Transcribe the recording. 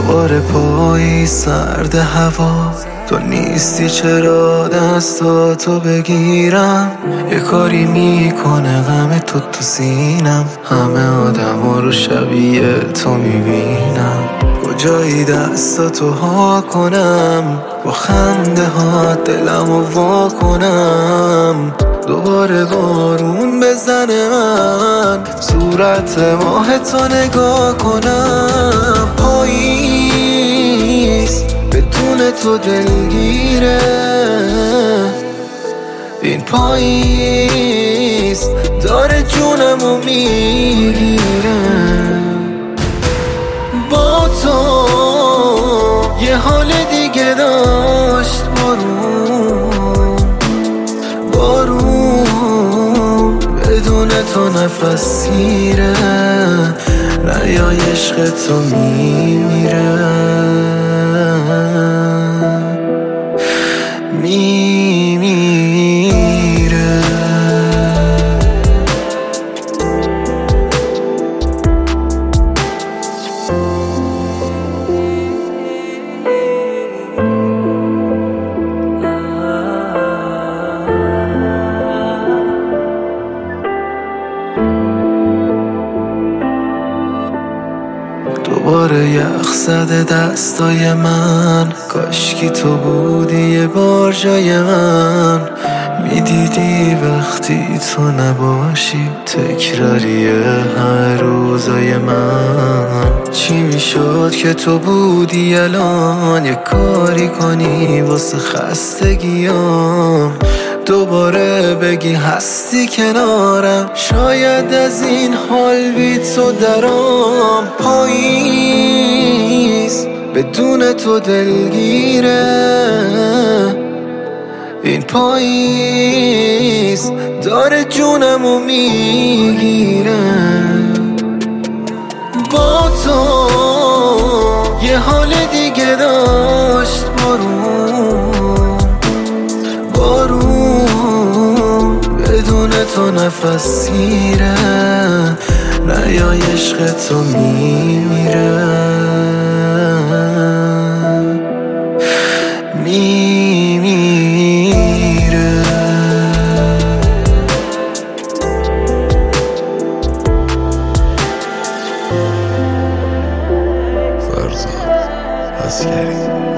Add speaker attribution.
Speaker 1: دوباره پایی سرد هوا، تو نیستی چرا دستاتو بگیرم؟ یه کاری میکنه غم تو سینم، همه آدما رو شبیه تو میبینم. کجایی دستاتو ها کنم، با خنده ها دلمو وا کنم؟ دوباره بارون بزنه من صورت ماه تو نگاه کنم. پاییز بدون تو دلگیره، این پاییز داره جونمو میگیره. با تو یه حال دیگه داشت بارون بدون تو نفس گیره، ریای عشق تو میمیره. دوباره یخ زده دستای من، کاشکی تو بودی یه بار جای من. میدیدی وقتی تو نباشی تکراریه همه روزای من. چی میشد که تو بودی الان یه کاری کنی واسه خستگیام؟ دوباره بگی هستی کنارم، شاید از این حال بی تو درام. پاییز بدون تو دلگیره، این پاییز داره جونمو میگیره. با تو یه حال دیگه داشت بارون بدون تو نفس گیره، ریای عشق تو میمیره.
Speaker 2: فرزاد عسکری